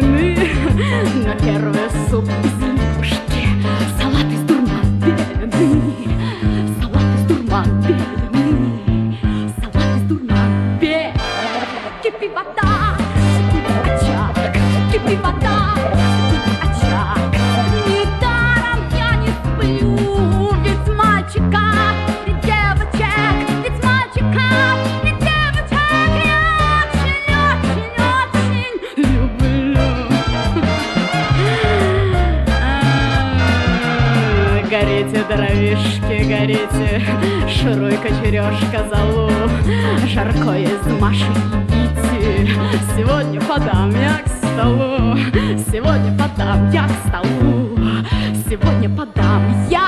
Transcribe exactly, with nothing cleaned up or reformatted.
блины, на первый суп из лягушки, салат из дурман-бедный, салат из дурман-бедный, салат из дурман-бедный. Кипи вода, кипи очаг, кипи вода, кипи очаг. Недаром я не сплю, ведь мальчика и девочек, ведь мальчика и девочек я очень-очень-очень люблю. А, горите, дровишки, горите, шуруй-ка, черешка, золу, жарко из Маши едите. Сегодня подам я к столу, сегодня подам я к столу, сегодня подам я